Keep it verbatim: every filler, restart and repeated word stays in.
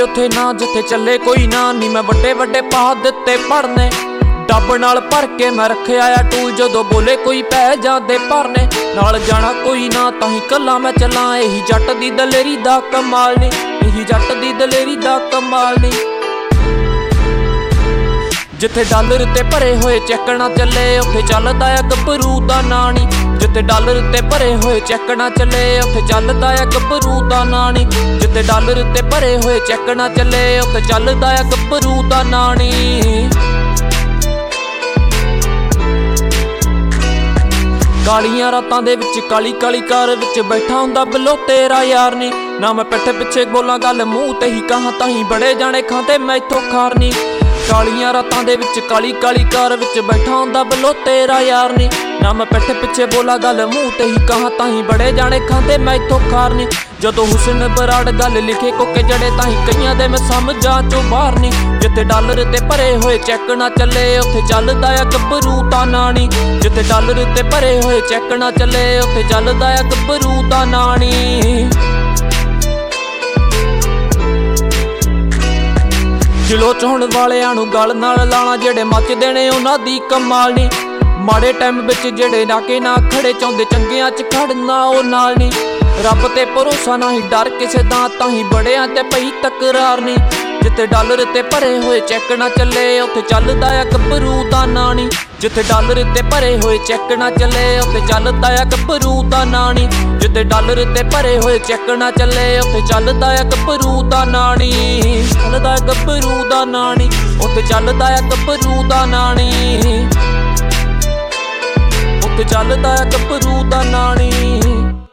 ਉੱਥੇ ਨਾ ਜਿੱਥੇ ਚੱਲੇ ਕੋਈ ਨਾ ਨੀ। ਮੈਂ ਵੱਡੇ ਵੱਡੇ ਪਾ ਦਿੱਤੇ ਪੜਨੇ ਡੱਬ ਨਾਲ ਭਰ ਕੇ ਮੈਂ ਰੱਖਿਆ ਆ ਟੂਲ, ਜਦੋਂ ਬੋਲੇ ਕੋਈ ਪੈ ਜਾਂਦੇ ਭਰਨੇ। ਨਾਲ ਜਾਣਾ ਕੋਈ ਨਾ ਤਾਂ ਹੀ ਕੱਲਾ ਮੈਂ ਚੱਲਾਂ, ਇਹੀ ਜੱਟ ਦੀ ਦਲੇਰੀ ਦਾ ਕਮਾਲ ਨੀ, ਇਹੀ ਜੱਟ ਦੀ ਦਲੇਰੀ ਦਾ ਕਮਾਲ ਨੀ। ਜਿੱਥੇ ਡਾਲਰ ਤੇ ਭਰੇ ਹੋਏ ਚੈੱਕ ਨਾ ਚੱਲੇ ਉੱਥੇ ਚੱਲਦਾ ਆ ਗੱਭਰੂ ਦਾ ਨਾਂ ਨੀ। ਜਿੱਥੇ ਡਾਲਰ ਤੇ ਭਰੇ ਹੋਏ ਚੈੱਕ ਨਾ ਚੱਲੇ ਉੱਥੇ ਚੱਲਦਾ ਆ ਗੱਭਰੂ ਦਾ ਨਾਂ ਨੀ। ਜਿੱਥੇ ਡਾਲਰ ਤੇ ਭਰੇ ਹੋਏ ਚੈੱਕ ਨਾ ਚੱਲੇ ਉੱਥੇ ਚੱਲਦਾ ਆ ਗੱਭਰੂ ਦਾ ਨਾਂ ਨੀ। ਕਾਲੀਆਂ ਰਾਤਾਂ ਦੇ ਵਿੱਚ ਕਾਲੀ ਕਾਲੀ ਕਾਰ ਵਿੱਚ ਬੈਠਾ ਹੁੰਦਾ ਬਿੱਲੋ ਤੇਰਾ ਯਾਰ ਨੀ। ਨਾ ਮੈਂ ਪਿੱਠ ਪਿੱਛੇ ਬੋਲਾਂ ਗੱਲ ਮੂੰਹ ਤੇ ਹੀ ਕਹਾਂ ਤਾਂ ਹੀ ਬੜੇ ਜਾਣੇ ਖਾਂਦੇ ਮੈਥੋਂ ਖਾਰ ਨੀ। ਕਾਲੀਆਂ ਰਾਤਾਂ ਦੇ ਵਿੱਚ ਕਾਲੀ ਕਾਲੀ ਕਾਰ ਵਿੱਚ ਬੈਠਾ ਹੁੰਦਾ ਬਿੱਲੋ ਤੇਰਾ ਯਾਰ ਨੀ। ਨਾ ਮੈਂ ਪਿੱਠ ਪਿੱਛੇ ਬੋਲਾਂ ਗੱਲ ਮੂੰਹ ਤੇ ਹੀ ਕਹਾਂ ਤਾਂ ਹੀ ਬੜੇ ਜਾਣੇ ਖਾਂਦੇ ਮੈਥੋਂ ਖਾਰ ਨੀ। ਜਦੋਂ ਹੁਸਨ ਬਰਾੜ ਗੱਲ ਲਿਖੇ ਕੋਕੇ ਜੜੇ ਤਾਂ ਹੀ ਕਈਆਂ ਦੇ ਮੈਂ ਸਮਝਾਂ ਚੋਂ ਬਾਹਰ ਨੀ। ਜਿੱਥੇ ਡਾਲਰ ਤੇ ਭਰੇ ਹੋਏ ਚੈੱਕ ਨਾ ਚੱਲੇ ਉੱਥੇ ਚੱਲਦਾ ਆ ਗੱਭਰੂ ਦਾ ਨਾਂ ਨੀ। ਜਿੱਥੇ ਡਾਲਰ ਤੇ ਭਰੇ ਹੋਏ ਚੈੱਕ ਨਾ ਚੱਲੇ ਉੱਥੇ ਚੱਲਦਾ ਆ ਗੱਭਰੂ ਦਾ ਨਾਂ ਨੀ। ਦਿਲੋਂ ਚਾਹੁਣ ਵਾਲਿਆਂ ਨੂੰ ਗਲ ਨਾਲ ਲਾਣਾ, ਜਿਹੜੇ ਮੱਚਦੇ ਨੇ ਉਹਨਾਂ ਦੀ ਕਮਾਲ ਨੀ। ਮਾੜੇ ਟਾਈਮ ਵਿੱਚ ਜਿਹੜੇ ਨਾਕੇ ਨਾ ਖੜੇ ਚਾਹੁੰਦੇ ਚੰਗਿਆਂ ਚ ਖੜਨਾ ਉਹ ਨਾਲ ਨੀ। ਰੱਬ ਤੇ ਭਰੋਸਾ ਨਾ ਹੀ ਡਰ ਕਿਸੇ ਦਾ ਤਾਂ ਹੀ ਬੜਿਆਂ ਤੇ ਪਈ ਤਕਰਾਰ ਨੀ। ਜਿੱਥੇ ਡਾਲਰ ਤੇ ਭਰੇ ਹੋਏ ਚੈੱਕ ਨਾ ਚੱਲੇ ਉੱਥੇ ਚੱਲਦਾ ਆ ਗੱਭਰੂ ਦਾ ਨਾਂ ਨੀ। ਜਿੱਥੇ ਡਾਲਰ ਤੇ ਭਰੇ ਹੋਏ ਚੈੱਕ ਨਾ ਚੱਲੇ ਉੱਥੇ ਚੱਲਦਾ ਆ ਗੱਭਰੂ ਦਾ ਨਾਂ ਨੀ। ਜਿੱਥੇ ਡਾਲਰ ਤੇ ਭਰੇ ਹੋਏ ਚੈੱਕ ਨਾ ਚੱਲੇ ਉੱਥੇ ਚੱਲਦਾ ਆ ਗੱਭਰੂ ਦਾ ਨਾਂ ਨੀ। ਚੱਲਦਾ ਗੱਭਰੂ ਦਾ ਨਾਂ ਨੀ, ਉੱਥੇ ਚੱਲਦਾ ਆ ਗੱਭਰੂ ਦਾ ਨਾਂ ਨੀ। ਉੱਥੇ ਚੱਲਦਾ ਆ ਗੱਭਰੂ ਦਾ ਨਾਂ ਨੀ।